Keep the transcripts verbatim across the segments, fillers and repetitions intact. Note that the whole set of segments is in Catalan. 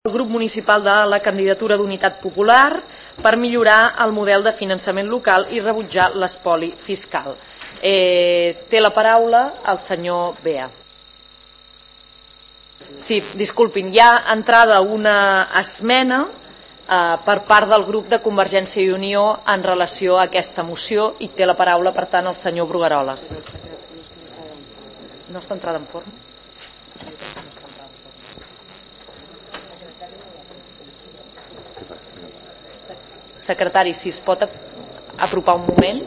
El grup municipal de la candidatura d'Unitat Popular per millorar el model de finançament local i rebutjar l'espoli fiscal. Eh, té la paraula el senyor Bea. Sí, disculpin, hi ha entrada una esmena eh, per part del grup de Convergència i Unió en relació a aquesta moció i té la paraula, per tant, el senyor Brugueroles. No està entrada en forma? Secretari, si es pot apropar un moment.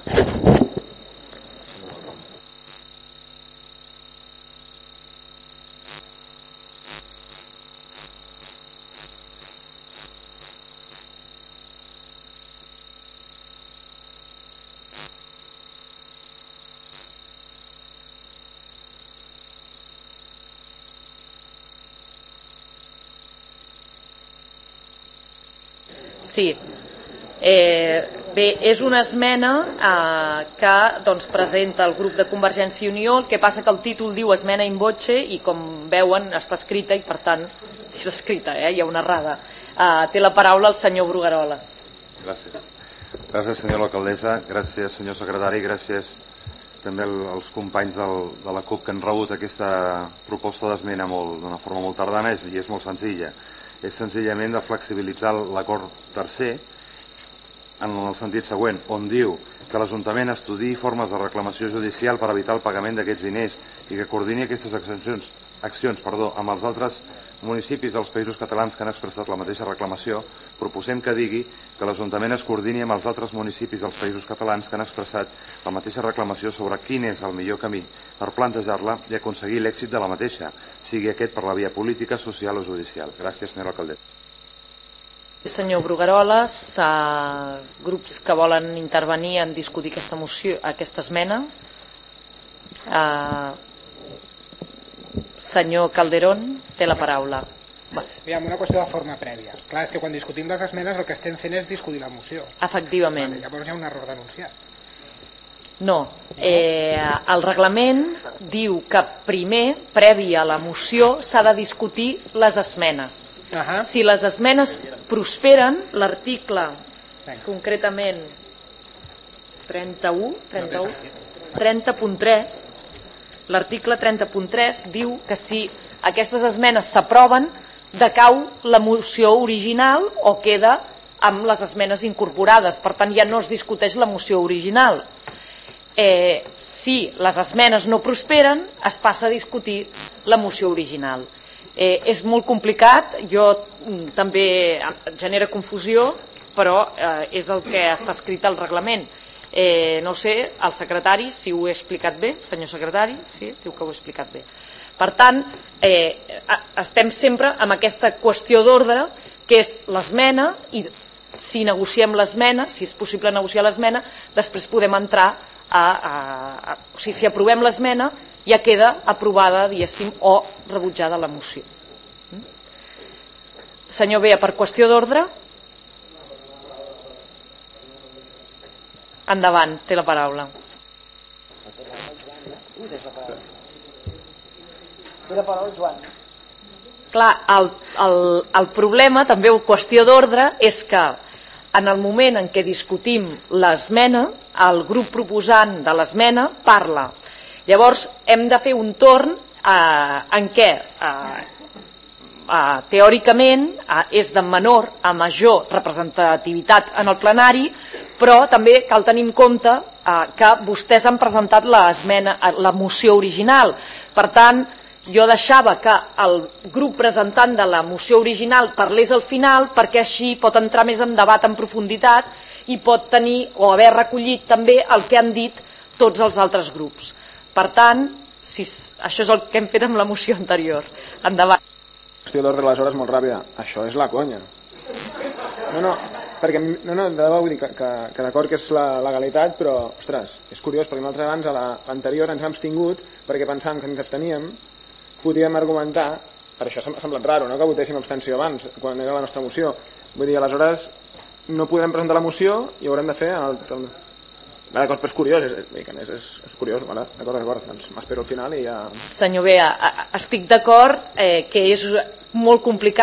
Sí. Eh, bé, és una esmena eh, que doncs, presenta el grup de Convergència i Unió, el que passa que el títol diu esmena in voce i com veuen està escrita i per tant és escrita, eh? Hi ha una errada. Eh, té la paraula el senyor Brugueroles. Gràcies. Gràcies, senyora alcaldessa, gràcies, senyor secretari, gràcies també als companys del, de la CUP que han rebut aquesta proposta d'esmena d'una forma molt tardana i és molt senzilla. És senzillament de flexibilitzar l'acord tercer en el sentit següent, on diu que l'Ajuntament estudiï formes de reclamació judicial per evitar el pagament d'aquests diners i que coordini aquestes accions, accions perdó, amb els altres municipis dels països catalans que han expressat la mateixa reclamació. Proposem que digui que l'Ajuntament es coordini amb els altres municipis dels països catalans que han expressat la mateixa reclamació sobre quin és el millor camí per plantejar-la i aconseguir l'èxit de la mateixa, sigui aquest per la via política, social o judicial. Gràcies, senyora alcaldessa. Senyor Brugueroles, uh, grups que volen intervenir en discutir aquesta moció, aquesta esmena. Uh, senyor Calderón, té la paraula. Aviam, una qüestió de forma prèvia. Clar, és que quan discutim les esmenes el que estem fent és discutir la moció. Efectivament. Vale, llavors hi ha un error denunciat. No, eh, el reglament diu que primer, previ a la moció, s'ha de discutir les esmenes. Uh -huh. Si les esmenes prosperen, l'article concretament trenta-u, trenta-u, trenta punt tres, l'article trenta punt tres diu que si aquestes esmenes s'aproven, decau la moció original o queda amb les esmenes incorporades. Per tant, ja no es discuteix la moció original. Eh, si les esmenes no prosperen, es passa a discutir la moció original. Eh, és molt complicat, jo mm, també genera confusió, però eh, és el que està escrit al reglament. Eh, no sé, el secretari, si ho he explicat bé, senyor secretari, sí, diu que ho he explicat bé. Per tant, eh, estem sempre amb aquesta qüestió d'ordre, que és l'esmena, i si negociem l'esmena, si és possible negociar l'esmena, després podem entrar A, a, a, o sigui, si aprovem l'esmena ja queda aprovada, diguéssim, o rebutjada la moció. Mm? Senyor Bea, per qüestió d'ordre, endavant, té la paraula. Té la paraula, Joan. Clar, el, el, el problema, també en qüestió d'ordre, és que en el moment en què discutim l'esmena, el grup proposant de l'esmena parla. Llavors hem de fer un torn eh, en què eh, eh, teòricament eh, és de menor a major representativitat en el plenari, però també cal tenir en compte eh, que vostès han presentat l'esmena, la moció original. Per tant, jo deixava que el grup presentant de la moció original parlés al final, perquè així pot entrar més en debat en profunditat i pot tenir o haver recollit també el que han dit tots els altres grups. Per tant, si, això és el que hem fet amb la moció anterior. Endavant. Qüestió d'ordre, aleshores, molt ràpida. Això és la conya. No, no, perquè, no, no, de debò vull dir que, que, que d'acord que és la legalitat, però, ostres, és curiós, perquè nosaltres abans, a l'anterior, ens hem abstingut perquè pensàvem que ens absteníem, podíem argumentar, per això s'ha semblat raro, no?, que votéssim abstenció abans, quan era la nostra moció. Vull dir, aleshores, no podrem presentar la moció i ho haurem de fer en el... D'acord, però és curiós, és, és, és, és curiós, vale? D'acord, d'acord, doncs m'espero al final i ja... Senyor Bea, estic d'acord eh, que és molt complicat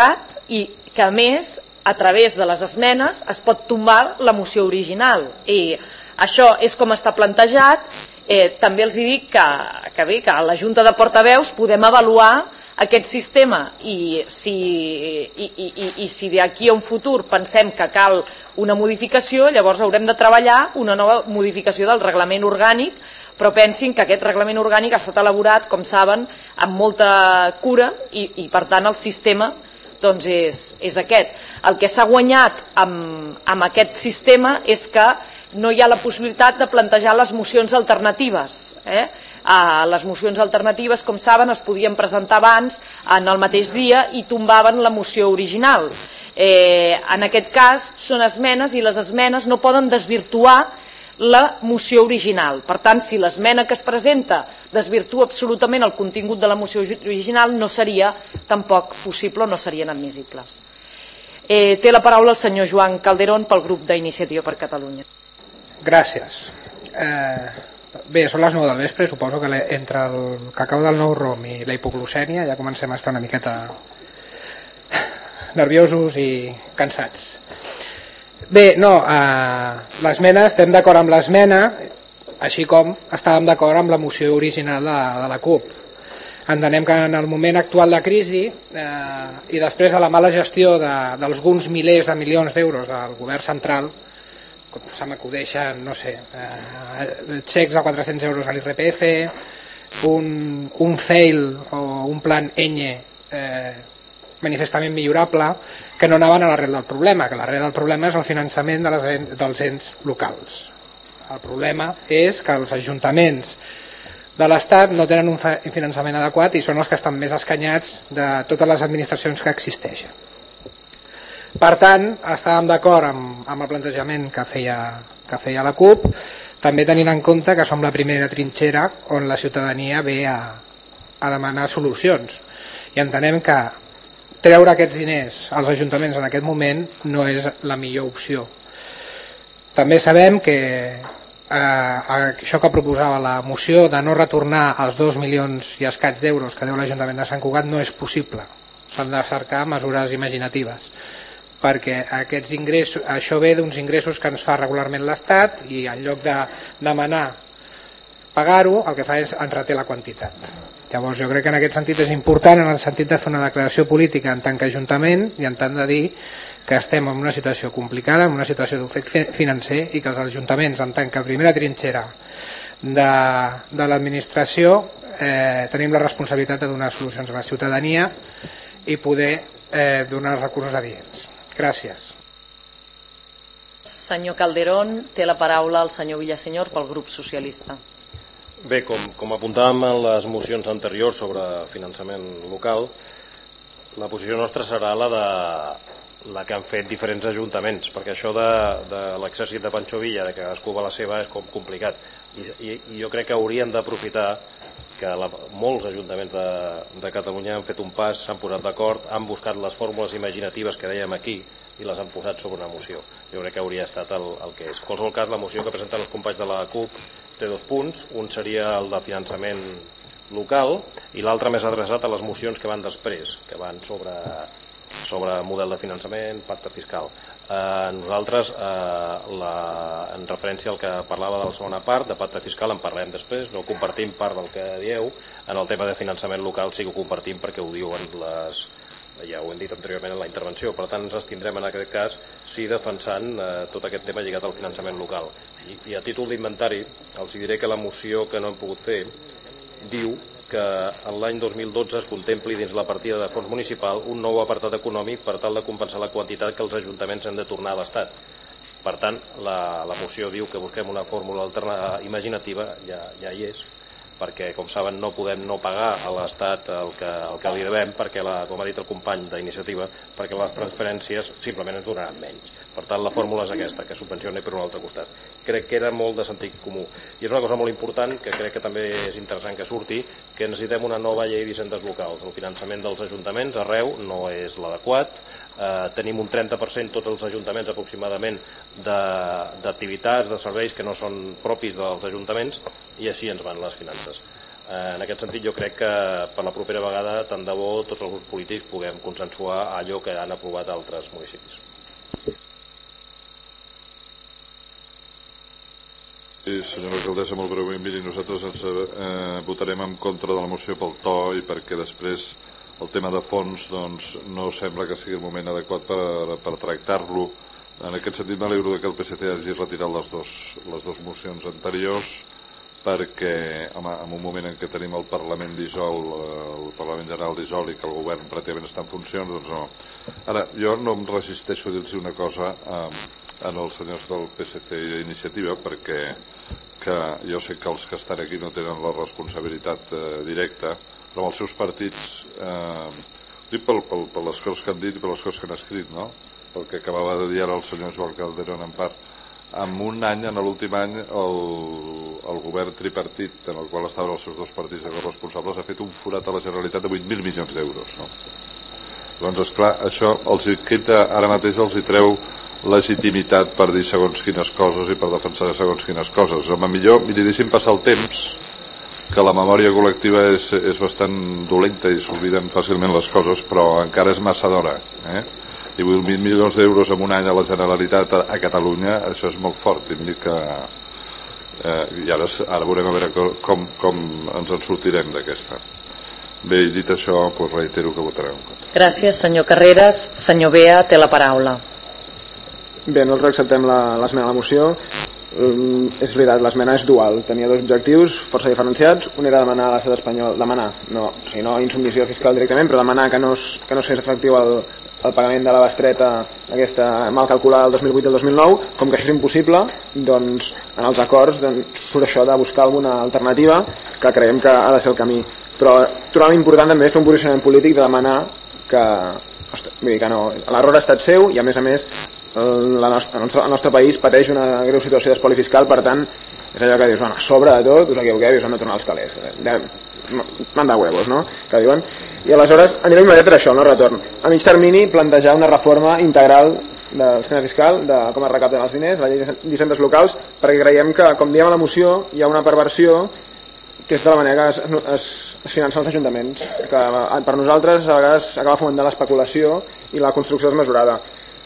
i que a més a través de les esmenes es pot tombar la moció original, i això és com està plantejat. Eh, també els dic que, que bé, que a la Junta de Portaveus podem avaluar aquest sistema i si, i, i, i, i si d'aquí a un futur pensem que cal una modificació, llavors haurem de treballar una nova modificació del reglament orgànic, però pensin que aquest reglament orgànic ha estat elaborat, com saben, amb molta cura i, i per tant el sistema doncs és, és aquest. El que s'ha guanyat amb, amb aquest sistema és que no hi ha la possibilitat de plantejar les mocions alternatives. Eh? Ah, les mocions alternatives, com saben, es podien presentar abans, en el mateix dia, i tombaven la moció original. Eh, en aquest cas són esmenes i les esmenes no poden desvirtuar la moció original. Per tant, si l'esmena que es presenta desvirtua absolutament el contingut de la moció original, no seria tampoc possible, no serien admissibles. Eh, té la paraula el senyor Joan Calderón pel grup d'Iniciativa per Catalunya. Gràcies. Eh, bé, són les nou del vespre, suposo que entre el cacau del nou rom i la hipoglucèmia ja comencem a estar una miqueta nerviosos i cansats. Bé, no, eh, l'esmena, estem d'acord amb l'esmena, així com estàvem d'acord amb la moció original de, de la CUP. Entenem que en el moment actual de crisi eh, i després de la mala gestió d'alguns milers de milions d'euros del govern central, se m'acudeixen, no sé, eh, xecs de quatre-cents euros a l'I R P F, un, un fail o un plan Ñ eh, manifestament millorable, que no anaven a l'arrel del problema, que l'arrel del problema és el finançament de les, dels ens locals. El problema és que els ajuntaments de l'Estat no tenen un finançament adequat i són els que estan més escanyats de totes les administracions que existeixen. Per tant, estàvem d'acord amb, amb el plantejament que feia, que feia la CUP, també tenint en compte que som la primera trinxera on la ciutadania ve a, a demanar solucions. I entenem que treure aquests diners als ajuntaments en aquest moment no és la millor opció. També sabem que eh, això que proposava la moció de no retornar els dos milions i escaig d'euros que deu l'Ajuntament de Sant Cugat no és possible. S'han de cercar mesures imaginatives, perquè aquests ingressos, això ve d'uns ingressos que ens fa regularment l'Estat i en lloc de demanar pagar-ho, el que fa és ens reté la quantitat. Llavors jo crec que en aquest sentit és important, en el sentit de fer una declaració política en tant que Ajuntament i en tant de dir que estem en una situació complicada, en una situació d'ofec financer i que els ajuntaments en tant que primera trinxera de, de l'administració eh, tenim la responsabilitat de donar solucions a la ciutadania i poder eh, donar els recursos adients. Gràcies. Senyor Calderón, té la paraula el senyor Villasenyor pel grup socialista. Bé, com, com apuntàvem en les mocions anteriors sobre finançament local, la posició nostra serà la de la que han fet diferents ajuntaments, perquè això de, de l'exèrcit de Pancho Villa, de que cadascú va la seva, és com complicat. I, i, i jo crec que hauríem d'aprofitar que la, molts ajuntaments de, de Catalunya han fet un pas, s'han posat d'acord, han buscat les fórmules imaginatives que dèiem aquí i les han posat sobre una moció. Jo crec que hauria estat el, el que és. En qualsevol cas, la moció que presenten els companys de la CUP té dos punts. Un seria el de finançament local i l'altre més adreçat a les mocions que van després, que van sobre, sobre model de finançament, pacte fiscal. Eh, nosaltres, eh, la, en referència al que parlava de la segona part, de pacte fiscal, en parlem després, no compartim part del que dieu. En el tema de finançament local sí que ho compartim perquè ho diuen les... ja ho hem dit anteriorment en la intervenció, per tant ens abstindrem en aquest cas sí defensant eh, tot aquest tema lligat al finançament local. I, i a títol d'inventari els diré que la moció que no hem pogut fer diu que en l'any dos mil dotze es contempli dins la partida de fons municipal un nou apartat econòmic per tal de compensar la quantitat que els ajuntaments han de tornar a l'Estat. Per tant, la, la moció diu que busquem una fórmula alternativa imaginativa, ja, ja hi és, perquè, com saben, no podem no pagar a l'Estat el que, el que li devem, perquè, la, com ha dit el company d'Iniciativa, perquè les transferències simplement ens donaran menys. Per tant, la fórmula és aquesta, que subvencioni per un altre costat. Crec que era molt de sentit comú. I és una cosa molt important, que crec que també és interessant que surti, que necessitem una nova llei d'hisendes locals. El finançament dels ajuntaments arreu no és l'adequat. Eh, tenim un trenta per cent tots els ajuntaments aproximadament d'activitats, de, de serveis que no són propis dels ajuntaments i així ens van les finances. En aquest sentit, jo crec que per la propera vegada, tant de bo, tots els grups polítics puguem consensuar allò que han aprovat altres municipis. Sí, senyora alcaldessa, molt breument, miri, nosaltres ens eh, votarem en contra de la moció pel to i perquè després el tema de fons doncs, no sembla que sigui el moment adequat per, per tractar-lo. En aquest sentit m'alegro que el P S C hagi retirat les dos, les dos mocions anteriors, perquè home, en un moment en què tenim el Parlament dissol, el Parlament General dissol i que el govern pràcticament està en funcions, doncs no. Ara, jo no em resisteixo a dir-los una cosa eh, en els senyors del P S C i d'Iniciativa, perquè que jo sé que els que estan aquí no tenen la responsabilitat eh, directa, però amb els seus partits, eh, dic per, per, per les coses que han dit i per les coses que han escrit, no? Pel que acabava de dir ara el senyor Joan Calderón en part. En un any, en l'últim any, el, el govern tripartit, en el qual estaven els seus dos partits de corresponsables, ha fet un forat a la Generalitat de vuit mil milions d'euros. No? Doncs, esclar, això els quita, ara mateix els hi treu legitimitat per dir segons quines coses i per defensar segons quines coses. Home, millor, miri, deixin passar el temps, que la memòria col·lectiva és, és bastant dolenta i s'obliden fàcilment les coses, però encara és massa d'hora, eh? I vuit mil milions d'euros en un any a la Generalitat a, a Catalunya, això és molt fort. I, que, eh, i ara, ara veurem a veure com, com ens en sortirem d'aquesta. Bé, i dit això, doncs reitero que votarem. Gràcies, senyor Carreras. Senyor Bea, té la paraula. Bé, nosaltres acceptem l'esmena a la moció. Um, és veritat, l'esmena és dual. Tenia dos objectius força diferenciats. Un era demanar a l'estat espanyol, demanar, no, o sigui, no insubmissió fiscal directament, però demanar que no es, que no es fes efectiu el el pagament de la bestreta aquesta mal calculada del dos mil vuit i el dos mil nou. Com que això és impossible, doncs en els acords doncs, surt això de buscar alguna alternativa que creiem que ha de ser el camí, però trobem important també fer un posicionament polític de demanar que, ostres, vull dir que no, l'error ha estat seu i a més a més el, la nostra, el, nostre, el nostre país pateix una greu situació d'espoli fiscal, per tant és allò que dius, bueno, a sobre de tot us equivoqueu i us hem de tornar els calés, manda huevos, no? Que diuen. I aleshores anirem immediat per això, no retorn. A mig termini plantejar una reforma integral del sistema fiscal, de com es recapten els diners, la llei d'hisendes locals, perquè creiem que, com diem a la moció, hi ha una perversió que és de la manera que es, es, es financen els ajuntaments, que per nosaltres a vegades acaba fomentant l'especulació i la construcció desmesurada.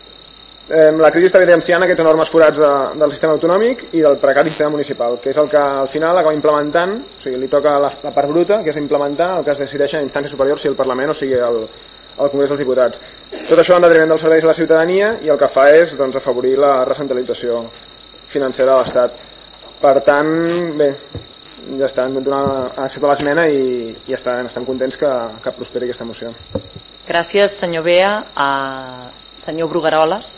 Eh, la crisi està evidenciant aquests enormes forats de, del sistema autonòmic i del precari sistema municipal, que és el que al final acaba implementant, o sigui, li toca la, la part bruta, que és implementar el que es decideix en instància superior, si el Parlament o sigui el, el Congrés dels Diputats. Tot això en detriment dels serveis a la ciutadania i el que fa és doncs, afavorir la recentralització financera de l'Estat. Per tant, bé, ja està, hem d'acceptar l'esmena i, i ja està, estem contents que, que prosperi aquesta moció. Gràcies, senyor Bea. Uh, senyor Brugueroles.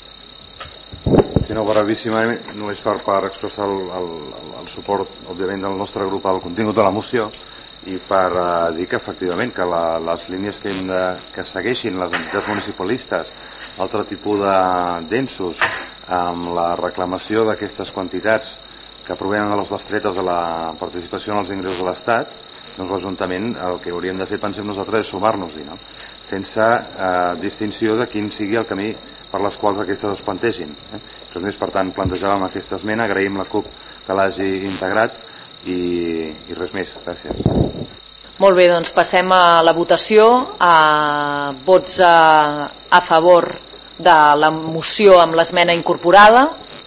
Sí, no, brevíssimament, només per, per expressar el, el, el suport, òbviament, del nostre grup al contingut de la moció i per uh, dir que, efectivament, que la, les línies que, hem de, que segueixin les entitats municipalistes, altre tipus de densos, amb la reclamació d'aquestes quantitats que provenen de les bestretes de la participació en els ingressos de l'Estat, doncs l'Ajuntament el que hauríem de fer, pensem nosaltres, és sumar-nos-hi, no? Sense eh, distinció de quin sigui el camí per les quals aquestes es plantegin. Eh? Res més, per tant, plantejàvem aquesta esmena, agraïm la CUP que l'hagi integrat i, i res més. Gràcies. Molt bé, doncs passem a la votació. A vots a, a favor de la moció amb l'esmena incorporada.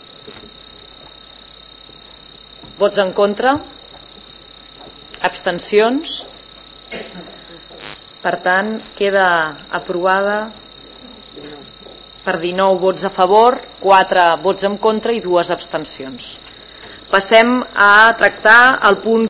Vots en contra. Abstencions. Per tant, queda aprovada per dinou vots a favor, quatre vots en contra i dues abstencions. Passem a tractar el punt